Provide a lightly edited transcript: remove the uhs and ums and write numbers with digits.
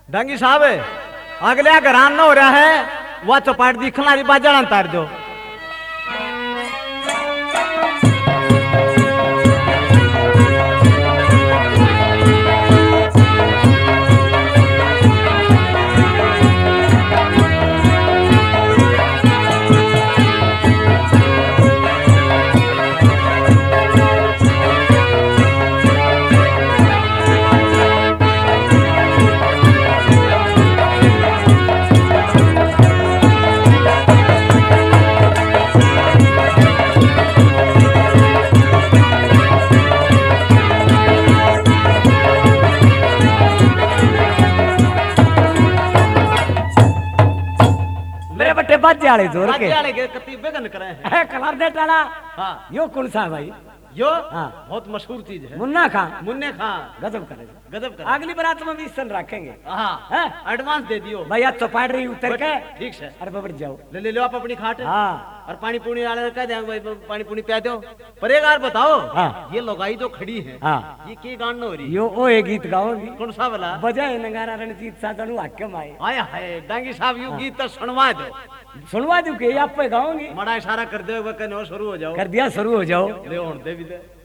डांगी साहब अगले घरान न हो रहा है वह चौपाट दिखना बाजा तार दो। बाजे जोर के कति बेगन करे है कलर दे टाला। हाँ यो कौन सा भाई? यो हाँ बहुत मशहूर चीज है। मुन्ना खां। मुन्ने खां गजब करे गजब करे। अगली बारात में भी सन रखेंगे। हाँ एडवांस दे दियो भैया चौपाट रही उतर के ठीक है। अरे बबड़ जाओ ले लो आप अपनी खाट। हाँ और पानी पूनी डाले कह दे भाई पानी पूनी पिया दो। पर एक बार बताओ हाँ। ये लोगाई जो खड़ी है हाँ ये की गान हो रही यो ओ एक गीत गाओगी कौन सा वाला? बजाए नगारा रणजीत साधन हाक्यम आए। हाय हाय डांगी साहब यू गीत तो सुनवा दो। सुनवा दू के आप पे गाओगी बड़ा इशारा कर दो वह कहने शुरू हो जाओ। कर दिया शुरू हो जाओ। ले दे भी दे।